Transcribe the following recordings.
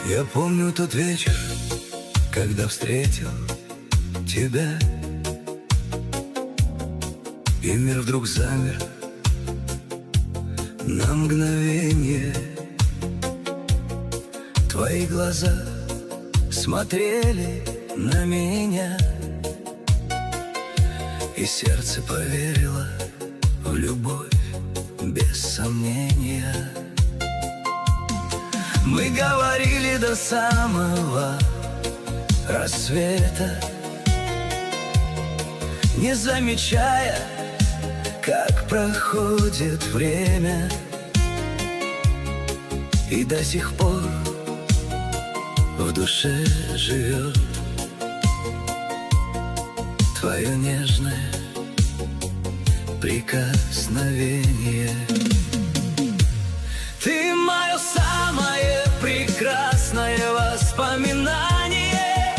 Я помню тот вечер, когда встретил тебя, и мир вдруг замер на мгновение. Твои глаза смотрели на меня, и сердце поверило в любовь без сомнения. Мы говорили до самого рассвета, не замечая, как проходит время. И до сих пор в душе живет твое нежное прикосновение. Ты мое самое прекрасное воспоминание,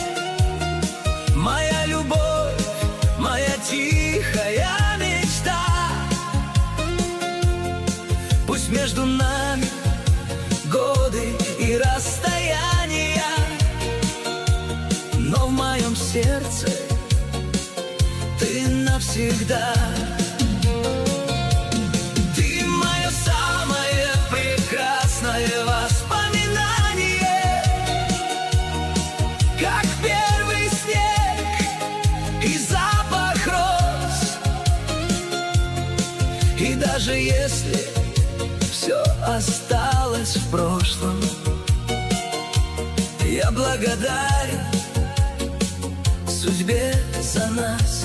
моя любовь, моя тихая мечта. Пусть между нами годы и расстояния, но в моем сердце ты навсегда. Ты мое самое прекрасное воспоминание, как первый снег и запах роз. И даже если все осталось в прошлом, я благодарен судьбе за нас.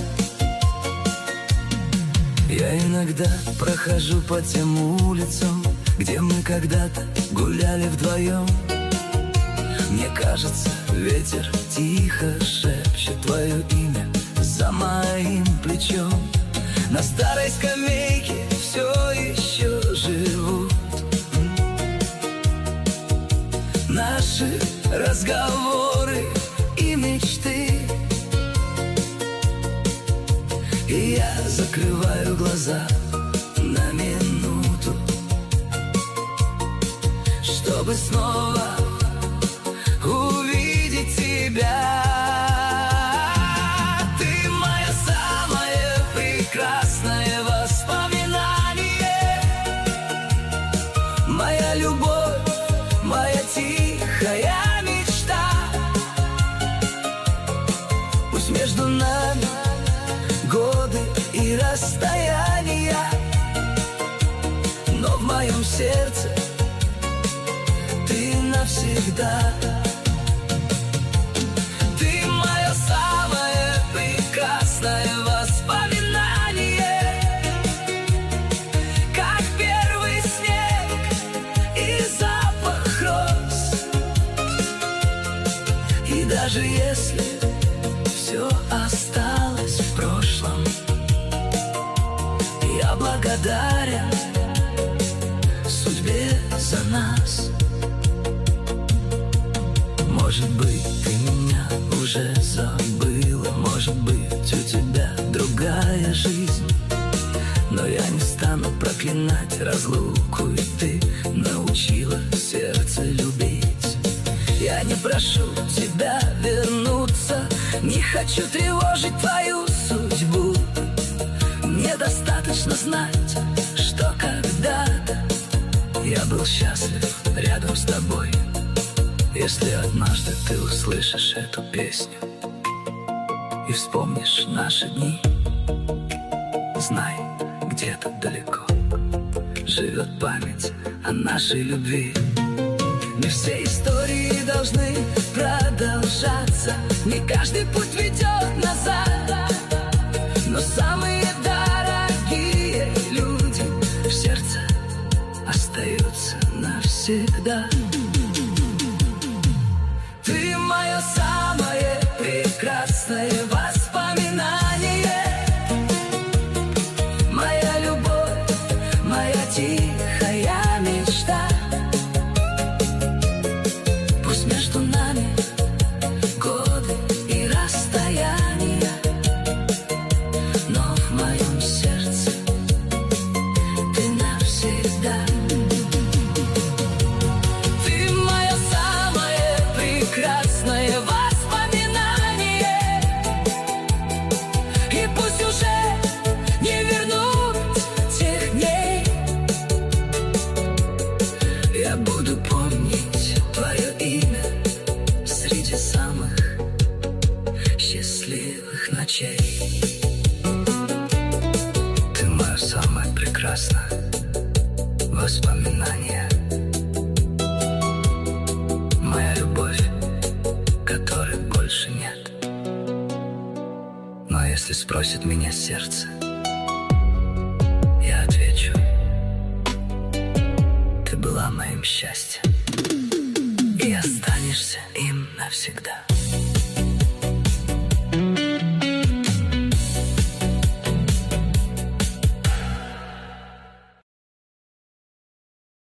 Я иногда прохожу по тем улицам, где мы когда-то гуляли вдвоем. Мне кажется, ветер тихо шепчет твое имя за моим плечом. На старой скамейке все еще живут наши разговоры и мечты. И я закрываю глаза на минуту, чтобы снова увидеть тебя. Ты мое самое прекрасное воспоминание, моя любовь, моя тихая мечта. Пусть между нами годы и расстояния, но в моем сердце ты навсегда. Ты мое самое прекрасное воспоминание, как первый снег и запах роз. И даже если все осталось в прошлом, я благодарен судьбе за нас. Может быть, ты меня уже забыла, может быть, у тебя другая жизнь, но я не стану проклинать разлуку, и ты научила сердце любить. Я не прошу тебя вернуться, не хочу тревожить твою судьбу. Мне достаточно знать, что когда-то я был счастлив рядом с тобой. Если однажды ты услышишь эту песню и вспомнишь наши дни, знай, где-то далеко живет память о нашей любви. Не все истории должны продолжаться, не каждый путь ведет назад, но самые дорогие люди в сердце остаются навсегда. Ты мое самое прекрасное воспоминание, моя любовь, моя тихая мечта. Пусть между нами годы и расстояния, но в моем сердце ты навсегда. Ты мое самое Если спросит меня сердце, я отвечу: ты была моим счастьем и останешься им навсегда.